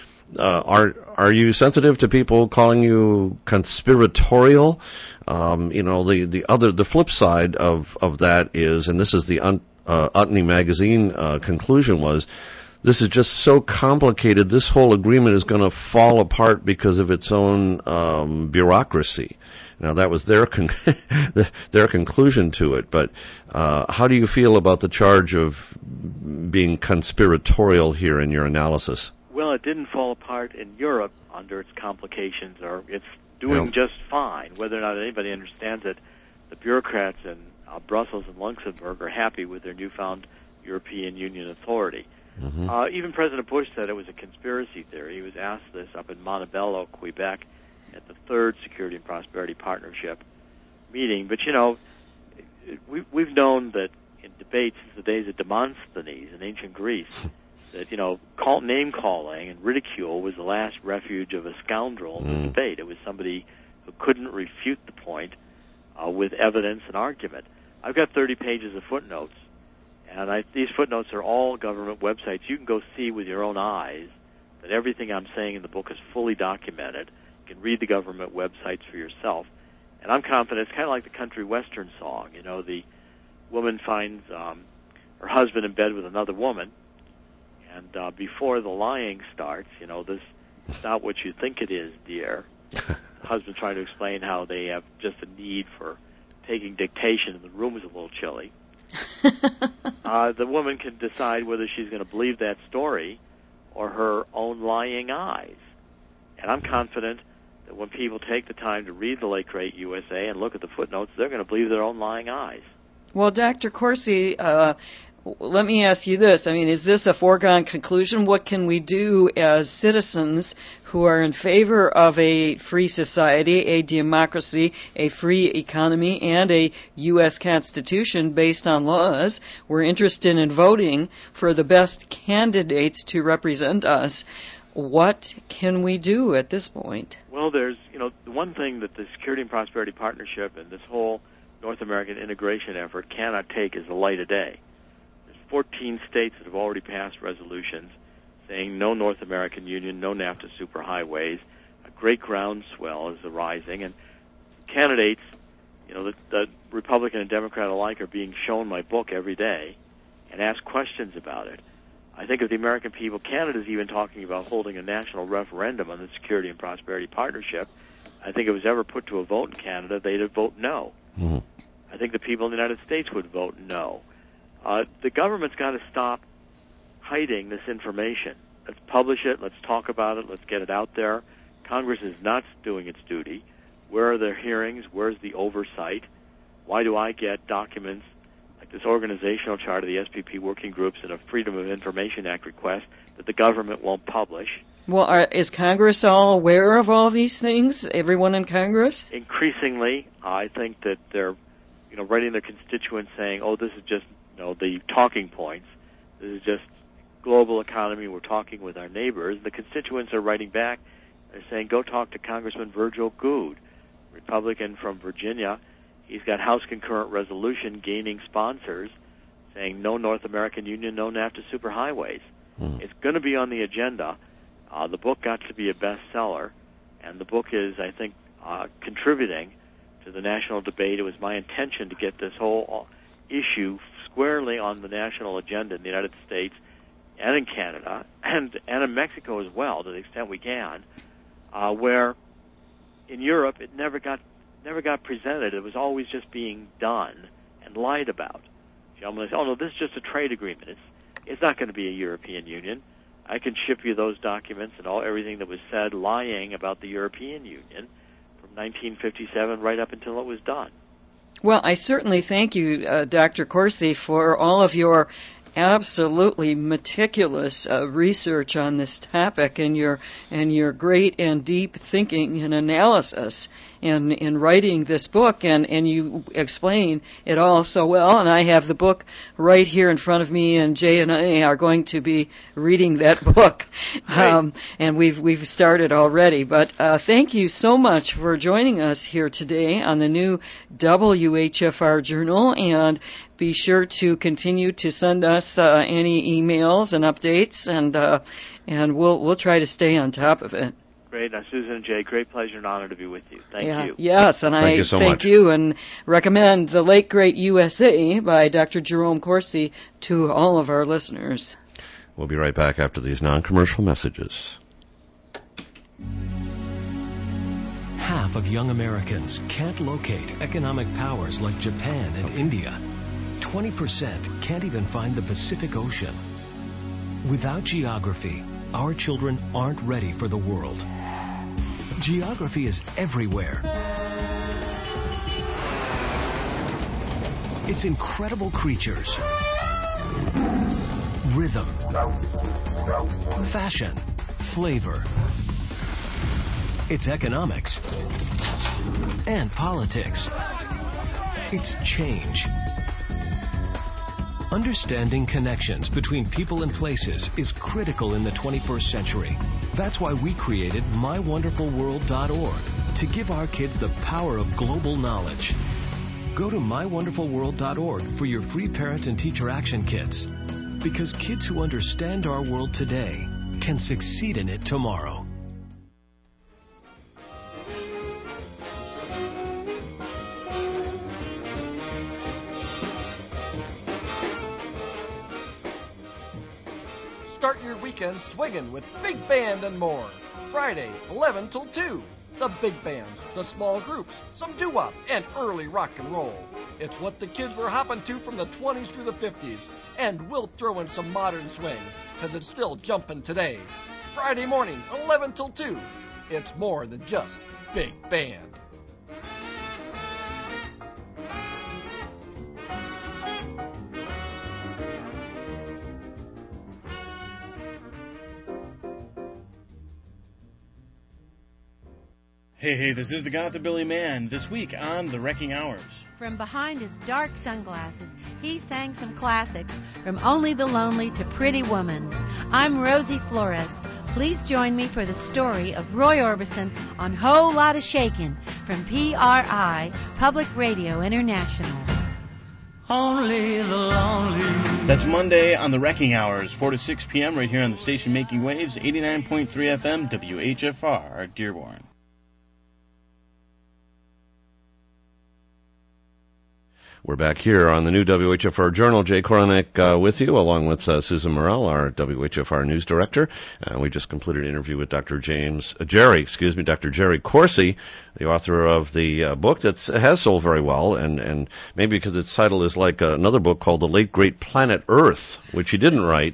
Uh, are are you sensitive to people calling you conspiratorial? Um, you know, the, the other the flip side of, of that is, and this is the un, uh, Utne magazine uh, conclusion was, this is just so complicated. This whole agreement is going to fall apart because of its own um, bureaucracy. Now, that was their con- their conclusion to it. But uh, how do you feel about the charge of being conspiratorial here in your analysis? Well, it didn't fall apart in Europe under its complications, or it's doing Yeah. just fine. Whether or not anybody understands it, the bureaucrats in uh, Brussels and Luxembourg are happy with their newfound European Union authority. Mm-hmm. Uh, even President Bush said it was a conspiracy theory. He was asked this up in Montebello, Quebec, at the third Security and Prosperity Partnership meeting. But, you know, we, we've known that in debates since the days of Demosthenes in ancient Greece, that, you know, call, name-calling and ridicule was the last refuge of a scoundrel in Mm. the debate. It was somebody who couldn't refute the point uh, with evidence and argument. I've got thirty pages of footnotes, and I, these footnotes are all government websites. You can go see with your own eyes that everything I'm saying in the book is fully documented. You can read the government websites for yourself. And I'm confident it's kind of like the country western song. You know, the woman finds um, her husband in bed with another woman, and uh, before the lying starts, you know, this is not what you think it is, dear. The husband's trying to explain how they have just a need for taking dictation, and the room is a little chilly. uh, the woman can decide whether she's going to believe that story or her own lying eyes. And I'm confident that when people take the time to read the late great U S A and look at the footnotes, they're going to believe their own lying eyes. Well, Doctor Corsi, uh, let me ask you this. I mean, is this a foregone conclusion? What can we do as citizens who are in favor of a free society, a democracy, a free economy, and a U S Constitution based on laws? We're interested in voting for the best candidates to represent us. What can we do at this point? Well, there's, you know, the one thing that the Security and Prosperity Partnership and this whole North American integration effort cannot take is the light of day. There's fourteen states that have already passed resolutions saying no North American Union, no NAFTA superhighways. A great groundswell is arising, and candidates, you know, the, the Republican and Democrat alike are being shown my book every day and asked questions about it. I think if the American people, Canada's even talking about holding a national referendum on the Security and Prosperity Partnership. I think if it was ever put to a vote in Canada, they'd vote no. Mm-hmm. I think the people in the United States would vote no. Uh, the government's got to stop hiding this information. let's publish it. Let's talk about it. Let's get it out there. Congress is not doing its duty. Where are their hearings? Where's the oversight? Why do I get documents like this organizational chart of the S P P working groups and a Freedom of Information Act request that the government won't publish? Well, are, is Congress all aware of all these things? Everyone in Congress? Increasingly, I think that they're, you know, writing their constituents saying, "Oh, this is just, you know, the talking points. This is just global economy. We're talking with our neighbors." The constituents are writing back. They're saying, "Go talk to Congressman Virgil Goode, Republican from Virginia. He's got House concurrent resolution gaining sponsors, saying no North American Union, no NAFTA superhighways." Hmm. It's going to be on the agenda. Uh, the book got to be a bestseller, and the book is, I think, uh, contributing to the national debate. It was my intention to get this whole issue squarely on the national agenda in the United States and in Canada and, and in Mexico as well, to the extent we can, uh, where in Europe it never got never got presented. It was always just being done and lied about. Gentlemen say, "Oh no, this is just a trade agreement. It's it's not going to be a European Union." I can ship you those documents and all everything that was said lying about the European Union from nineteen fifty-seven right up until it was done. Well, I certainly thank you, uh, Doctor Corsi, for all of your absolutely meticulous uh, research on this topic and your and your great and deep thinking and analysis in in writing this book, and and you explain it all so well. And I have the book right here in front of me, and Jay and I are going to be reading that book, um, and we've we've started already. But uh, thank you so much for joining us here today on the new W H F R Journal, and be sure to continue to send us uh, any emails and updates, and uh, and we'll we'll try to stay on top of it. Great. Now, Susan and Jay, great pleasure and honor to be with you. Thank yeah. you. Yes, and thank I you so thank much. you and recommend The Late Great U S A by Doctor Jerome Corsi to all of our listeners. We'll be right back after these non-commercial messages. Half of young Americans can't locate economic powers like Japan and India. twenty percent can't even find the Pacific Ocean. Without geography, our children aren't ready for the world. Geography is everywhere. It's incredible creatures, rhythm, fashion, flavor. It's economics and politics. It's change. Understanding connections between people and places is critical in the twenty-first century. That's why we created my wonderful world dot org to give our kids the power of global knowledge. Go to my wonderful world dot org for your free parent and teacher action kits. Because kids who understand our world today can succeed in it tomorrow. Start your weekend swinging with Big Band and more. Friday, eleven till two. The big bands, the small groups, some doo-wop, and early rock and roll. It's what the kids were hopping to from the twenties through the fifties. And we'll throw in some modern swing, because it's still jumping today. Friday morning, eleven till two. It's more than just Big Band. Hey, hey, this is the Gothabilly Man, this week on The Wrecking Hours. From behind his dark sunglasses, he sang some classics, from Only the Lonely to Pretty Woman. I'm Rosie Flores. Please join me for the story of Roy Orbison on Whole Lotta Shakin' from P R I, Public Radio International. Only the lonely. That's Monday on The Wrecking Hours, four to six p.m. right here on the station making waves, eighty-nine point three F M, W H F R, Dearborn. We're back here on the new W H F R Journal. Jay Koronick uh, with you, along with uh, Susan Morrell, our W H F R news director. Uh, we just completed an interview with Doctor James, uh, Jerry, excuse me, Doctor Jerry Corsi, the author of the uh, book that has sold very well, and, and maybe because its title is like uh, another book called The Late Great Planet Earth, which he didn't write.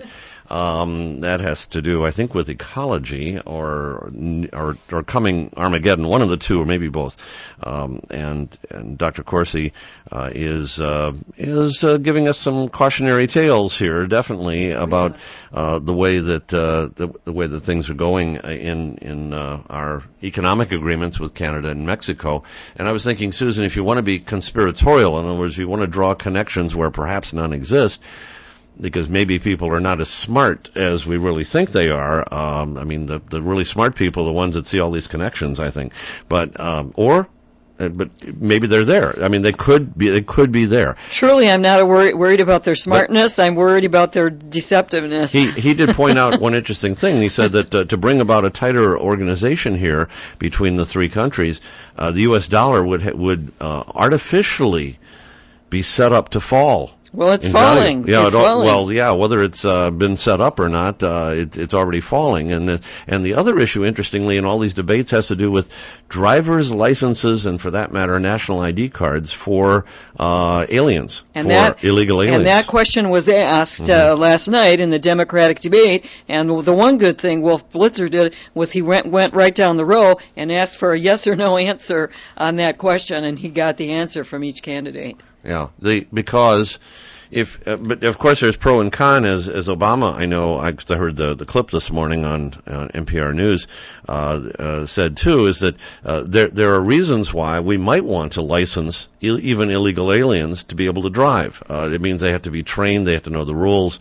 Um, that has to do, I think, with ecology or or, or coming Armageddon, one of the two, or maybe both. Um, and, and Doctor Corsi uh, is uh, is uh, giving us some cautionary tales here, definitely about uh, the way that uh, the, the way that things are going in in uh, our economic agreements with Canada and Mexico. And I was thinking, Susan, if you want to be conspiratorial, in other words, if you want to draw connections where perhaps none exist, because maybe people are not as smart as we really think they are. Um, I mean, the the really smart people are the ones that see all these connections, I think. But um, or. Uh, but maybe they're there. I mean, they could be. They could be there. Truly, I'm not wor- worried about their smartness. But I'm worried about their deceptiveness. He he did point out one interesting thing. He said that uh, to bring about a tighter organization here between the three countries, uh, the U S dollar would ha- would uh, artificially be set up to fall. Well, it's falling. Yeah, it's it, falling. Well, yeah, whether it's uh, been set up or not, uh, it, it's already falling. And the, and the other issue, interestingly, in all these debates has to do with driver's licenses and, for that matter, national I D cards for uh, aliens, and for that, illegal aliens. And that question was asked mm-hmm. uh, last night in the Democratic debate. And the one good thing Wolf Blitzer did was he went, went right down the row and asked for a yes or no answer on that question, and he got the answer from each candidate. Yeah, the because if uh, but of course there's pro and con as as Obama. I know I, I heard the the clip this morning on uh, N P R News uh, uh, said too is that uh, there there are reasons why we might want to license Ill, even illegal aliens to be able to drive. Uh, it means they have to be trained, they have to know the rules.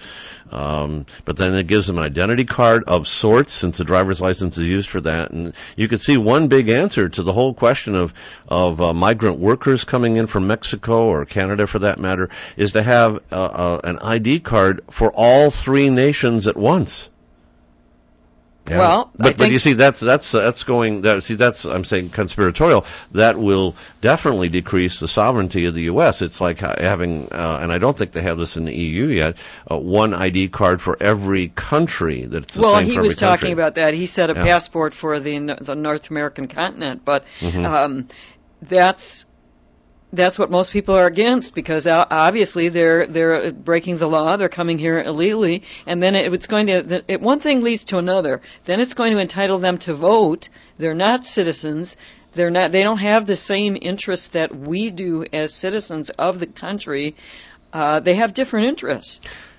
Um, but then it gives them an identity card of sorts, since the driver's license is used for that. And you could see one big answer to the whole question of of uh, migrant workers coming in from Mexico or Canada, for that matter, is to have uh, uh, an I D card for all three nations at once. Yeah. Well, but I think but you see that's that's uh, that's going that see that's I'm saying conspiratorial. That will definitely decrease the sovereignty of the U S. It's like having uh, and I don't think they have this in the E U yet. Uh, one I D card for every country. That's the well, same he for was every talking country. about that. He said a Yeah. passport for the the North American continent, but Mhm. um, that's. That's what most people are against, because obviously they're they're breaking the law. They're coming here illegally, and then it, it's going to it, one thing leads to another. Then it's going to entitle them to vote. They're not citizens. They're not. They don't have the same interests that we do as citizens of the country. Uh, they have different interests.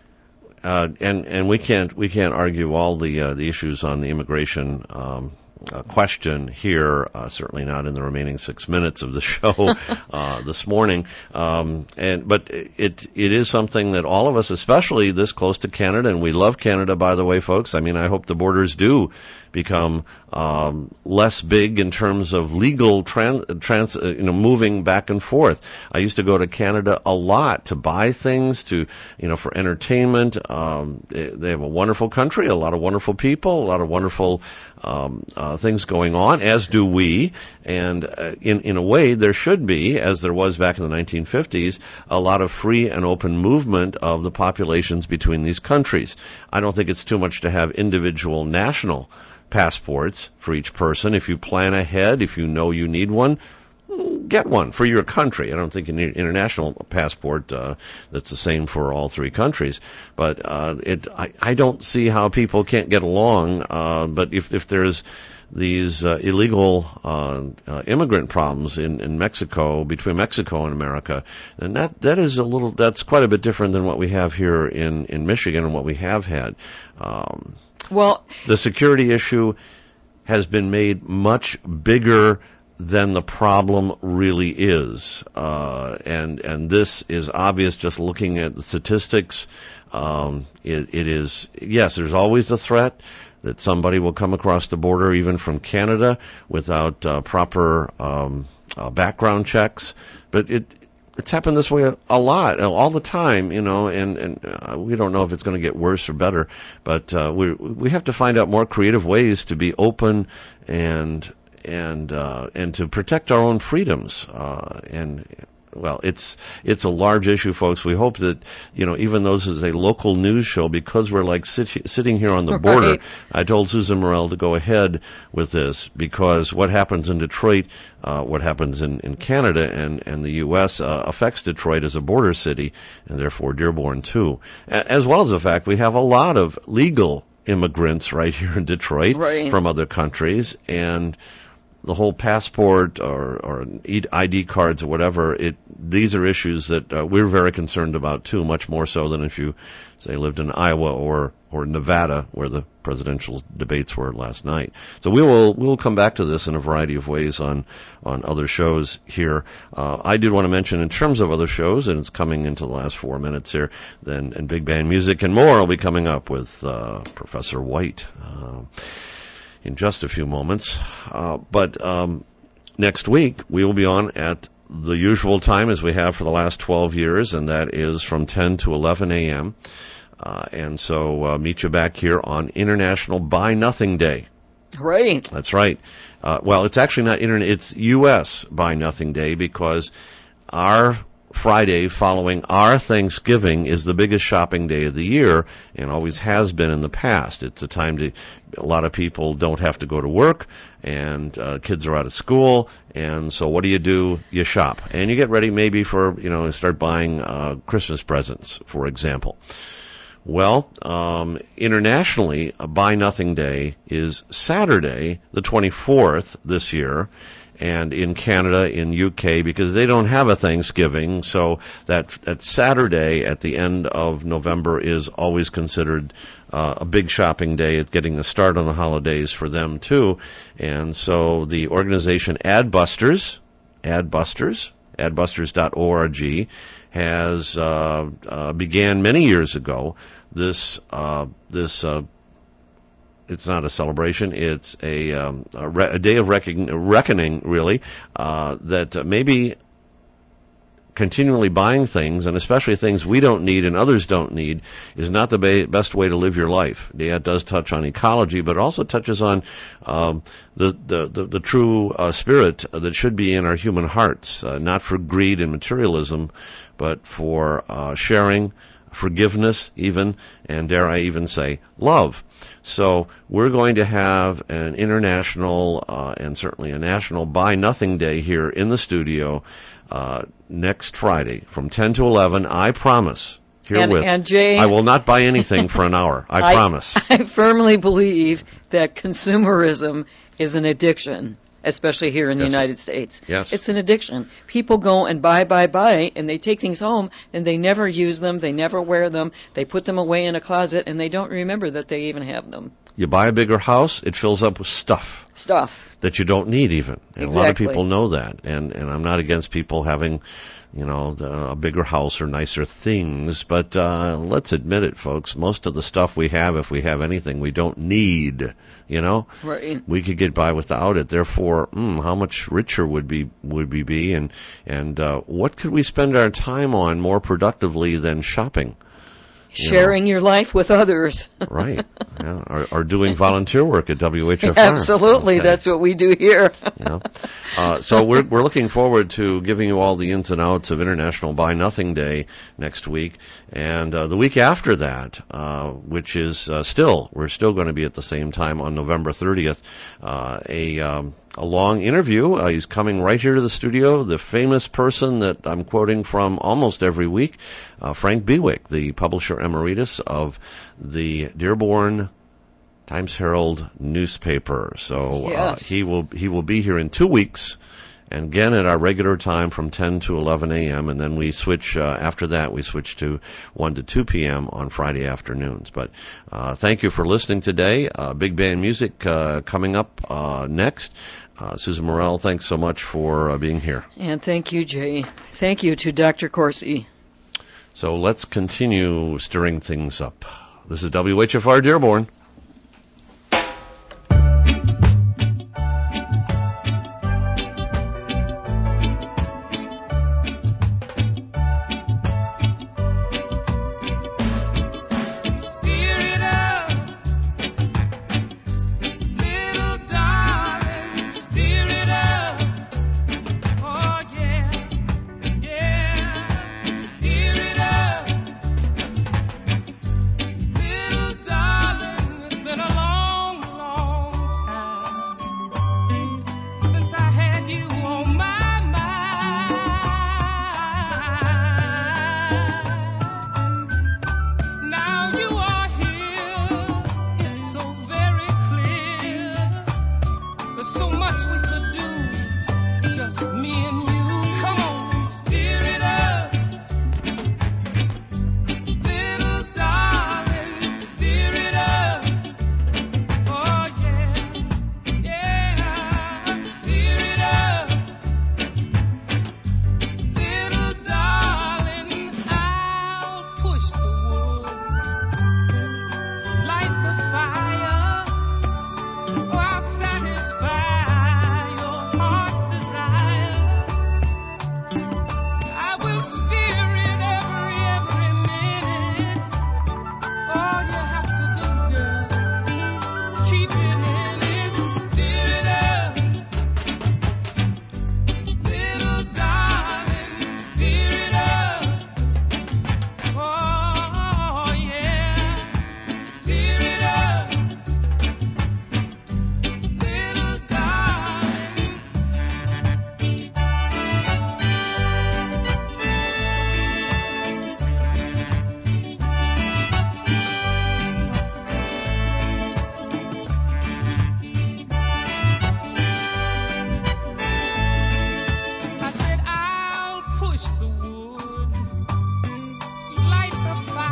Uh, and and we can't we can't argue all the uh, the issues on the immigration Um, Uh, question here, uh, certainly not in the remaining six minutes of the show uh, this morning. Um, and but it it is something that all of us, especially this close to Canada, and we love Canada, by the way, folks. I mean, I hope the borders do become um, less big in terms of legal trans, trans uh, you know, moving back and forth. I used to go to Canada a lot to buy things, to you know, for entertainment. Um, they have a wonderful country, a lot of wonderful people, a lot of wonderful um, uh, things going on, as do we. And uh, in in a way, there should be, as there was back in the nineteen fifties, a lot of free and open movement of the populations between these countries. I don't think it's too much to have individual national passports for each person. If you plan ahead, if you know you need one, get one for your country. I don't think you need an international passport uh, that's the same for all three countries. But uh, it, I, I don't see how people can't get along. Uh, but if, if there's these uh, illegal uh, uh, immigrant problems in, in Mexico, between Mexico and America, and that that is a little that's quite a bit different than what we have here in, in Michigan and what we have had. Um, well, the security issue has been made much bigger than the problem really is, uh, and and this is obvious just looking at the statistics. Um, it, it is yes, there's always a threat that somebody will come across the border, even from Canada, without uh, proper um, uh, background checks. But it it's happened this way a, a lot, all the time, you know. And and uh, we don't know if it's going to get worse or better. But uh, we we have to find out more creative ways to be open and and uh, and to protect our own freedoms. Uh, and well, it's it's a large issue, folks. We hope that, you know, even though this is a local news show, because we're like sit, sitting here on the border, Right. I told Susan Morel to go ahead with this, because what happens in Detroit, uh, what happens in, in Canada and, and the U S uh, affects Detroit as a border city, and therefore Dearborn too. A- as well as the fact we have a lot of legal immigrants right here in Detroit Right. from other countries, and the whole passport or, or I D cards or whatever, it these are issues that uh, we're very concerned about too, much more so than if you, say, lived in Iowa or, or Nevada, where the presidential debates were last night. So we will we'll come back to this in a variety of ways on, on other shows here. Uh, I did want to mention, in terms of other shows, and it's coming into the last four minutes here, then and big band music and more will be coming up with uh, Professor White. Uh, in just a few moments. Uh, but um, next week, we will be on at the usual time as we have for the last twelve years, and that is from ten to eleven a.m. Uh, and so uh, meet you back here on International Buy Nothing Day. Right. That's right. Uh, well, it's actually not Internet, it's U S Buy Nothing Day, because our Friday following our Thanksgiving is the biggest shopping day of the year, and always has been in the past. It's a time to, a lot of people don't have to go to work, and uh, kids are out of school, and so what do you do? You shop, and you get ready maybe for, you know, start buying uh, Christmas presents, for example. Well, um, internationally, a Buy Nothing Day is Saturday, the twenty-fourth this year, and in Canada, in U K, because they don't have a Thanksgiving, so that, that Saturday at the end of November is always considered uh, a big shopping day. It's getting the start on the holidays for them, too. And so the organization Adbusters, Adbusters, adbusters dot org, has uh, uh, began many years ago this uh, this uh, it's not a celebration, it's a, um, a, re- a day of recon- reckoning, really, uh, that uh, maybe continually buying things, and especially things we don't need and others don't need, is not the ba- best way to live your life. Yeah, it does touch on ecology, but it also touches on um, the, the, the, the true uh, spirit that should be in our human hearts, uh, not for greed and materialism, but for uh, sharing, forgiveness even, and dare I even say, love. So we're going to have an international uh, and certainly a national Buy Nothing Day here in the studio uh, next Friday from ten to eleven. I promise. Herewith, and, and Jay, I will not buy anything for an hour. I, I promise. I firmly believe that consumerism is an addiction, especially here in the Yes. United States. Yes. It's an addiction. People go and buy, buy, buy, and they take things home, and they never use them, they never wear them, they put them away in a closet, and they don't remember that they even have them. You buy a bigger house, it fills up with stuff. Stuff. That you don't need even. And Exactly. a lot of people know that. And, and I'm not against people having, you know, the, a bigger house or nicer things, but uh, let's admit it, folks. Most of the stuff we have, if we have anything, we don't need. You know, right. We could get by without it. Therefore, mm, how much richer would be would we be, and and uh, what could we spend our time on more productively than shopping? You Sharing know? your life with others. Right. Yeah. Or, or doing volunteer work at W H F R. Absolutely. Okay. That's what we do here. Yeah. Uh, so we're we're looking forward to giving you all the ins and outs of International Buy Nothing Day next week, and uh, the week after that, uh, which is uh, still we're still going to be at the same time on November thirtieth. Uh, a um, a long interview. Uh, he's coming right here to the studio. The famous person that I'm quoting from almost every week, uh, Frank Bewick, the publisher emeritus of the Dearborn Times-Herald newspaper. So Yes. uh, he will he will be here in two weeks, and again at our regular time from ten to eleven a.m. And then we switch uh, after that. We switch to one to two p.m. on Friday afternoons. But uh, thank you for listening today. Uh, big band music uh, coming up uh, next. Uh, Susan Morel, thanks so much for uh, being here. And thank you, Jay. Thank you to Doctor Corsi. So let's continue stirring things up. This is W H F R Dearborn. Yeah. push the wood.